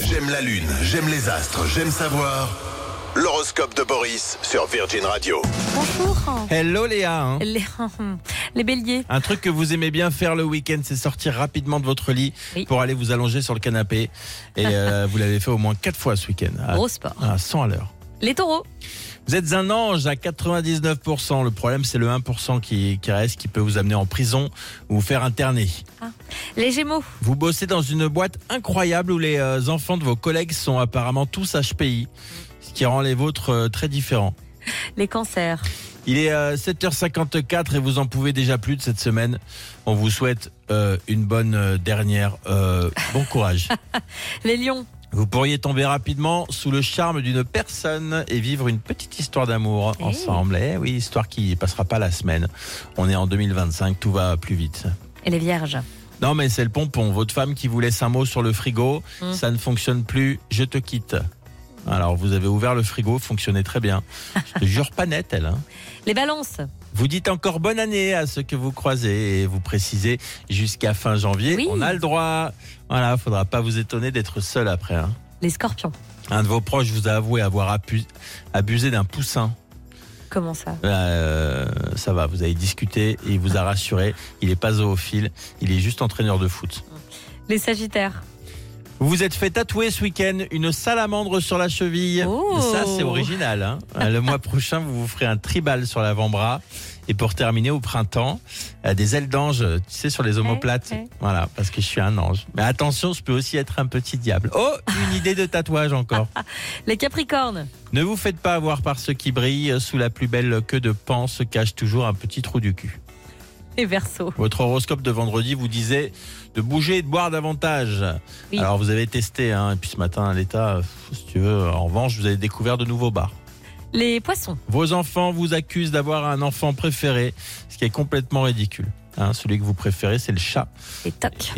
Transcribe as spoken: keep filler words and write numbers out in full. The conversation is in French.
J'aime la lune, j'aime les astres, j'aime savoir. L'horoscope de Boris sur Virgin Radio. Bonjour. Hello Léa. hein. Les, les béliers. Un truc que vous aimez bien faire le week-end, c'est sortir rapidement de votre lit Oui. pour aller vous allonger sur le canapé. Et euh, vous l'avez fait au moins quatre fois ce week-end. À, Gros sport. à cent à l'heure. Les taureaux. Vous êtes un ange à quatre-vingt-dix-neuf pour cent. Le problème, c'est le un pour cent qui, qui reste, qui peut vous amener en prison ou vous faire interner. Les gémeaux. Vous bossez dans une boîte incroyable où les euh, enfants de vos collègues sont apparemment tous H P I, ce qui rend les vôtres euh, très différents. Les cancers. Il est euh, sept heures cinquante-quatre et vous en pouvez déjà plus de cette semaine. On vous souhaite euh, une bonne euh, dernière. Euh, bon courage. Les lions. Vous pourriez tomber rapidement sous le charme d'une personne et vivre une petite histoire d'amour Hey. ensemble. Eh oui, histoire qui passera pas la semaine. On est en deux mille vingt-cinq, tout va plus vite. Et les vierges. Non mais c'est le pompon, votre femme qui vous laisse un mot sur le frigo, Mm. ça ne fonctionne plus, je te quitte. Alors vous avez ouvert le frigo, fonctionnait très bien. Je te jure pas net elle. Hein. Les balances. Vous dites encore bonne année à ceux que vous croisez et vous précisez jusqu'à fin janvier, Oui. on a le droit. Voilà, faudra pas vous étonner d'être seul après. Hein. Les scorpions. Un de vos proches vous a avoué avoir apu- abusé d'un poussin. Comment ça? Euh, ça va, vous avez discuté et il vous a rassuré. Il est pas zoophile, il est juste entraîneur de foot. Les sagittaires. Vous vous êtes fait tatouer ce week-end une salamandre sur la cheville. Oh. Ça, c'est original. Hein. Le mois prochain, vous vous ferez un tribal sur l'avant-bras. Et pour terminer, au printemps, euh, des ailes d'ange, tu sais, sur les omoplates. Ouais, ouais. Voilà, parce que je suis un ange. Mais attention, je peux aussi être un petit diable. Oh, une idée de tatouage encore. Les capricornes. Ne vous faites pas avoir par ceux qui brillent. Sous la plus belle queue de pan se cache toujours un petit trou du cul. Les verseaux. Votre horoscope de vendredi vous disait de bouger et de boire davantage. Oui. Alors vous avez testé, hein, et puis ce matin à l'état, si tu veux, en revanche, vous avez découvert de nouveaux bars. Les poissons. Vos enfants vous accusent d'avoir un enfant préféré, ce qui est complètement ridicule. Hein, celui que vous préférez, c'est le chat. Les tocs.